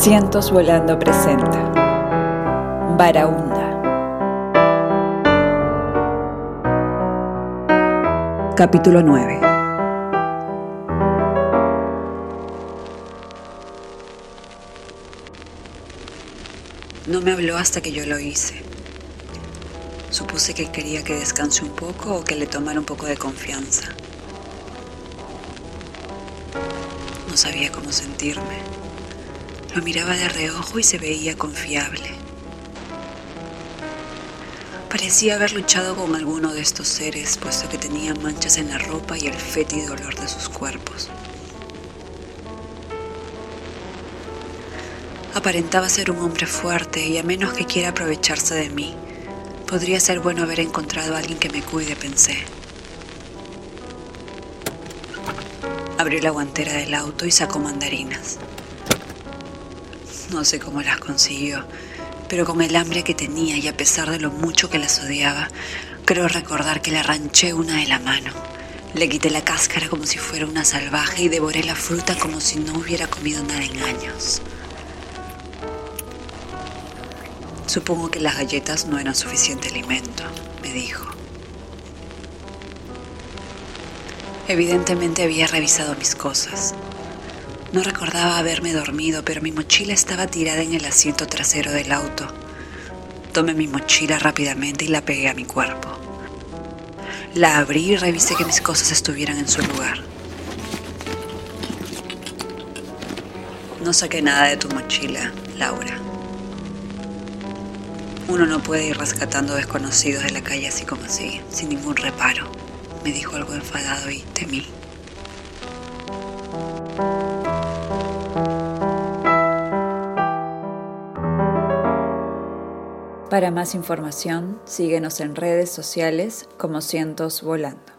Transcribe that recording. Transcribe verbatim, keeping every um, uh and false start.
Cientos Volando presenta Barahunda. Capítulo nueve. No me habló hasta que yo lo hice. Supuse que quería que descanse un poco o que le tomara un poco de confianza. No sabía cómo sentirme. Lo miraba de reojo y se veía confiable. Parecía haber luchado con alguno de estos seres, puesto que tenía manchas en la ropa y el fétido olor de sus cuerpos. Aparentaba ser un hombre fuerte y a menos que quiera aprovecharse de mí, podría ser bueno haber encontrado a alguien que me cuide, pensé. Abrió la guantera del auto y sacó mandarinas. No sé cómo las consiguió, pero con el hambre que tenía y a pesar de lo mucho que las odiaba, creo recordar que le arranché una de la mano. Le quité la cáscara como si fuera una salvaje y devoré la fruta como si no hubiera comido nada en años. Supongo que las galletas no eran suficiente alimento, me dijo. Evidentemente había revisado mis cosas. No recordaba haberme dormido, pero mi mochila estaba tirada en el asiento trasero del auto. Tomé mi mochila rápidamente y la pegué a mi cuerpo. La abrí y revisé que mis cosas estuvieran en su lugar. No saqué nada de tu mochila, Laura. Uno no puede ir rescatando desconocidos de la calle así como así, sin ningún reparo, me dijo algo enfadado y temí. Para más información, síguenos en redes sociales como Cientos Volando.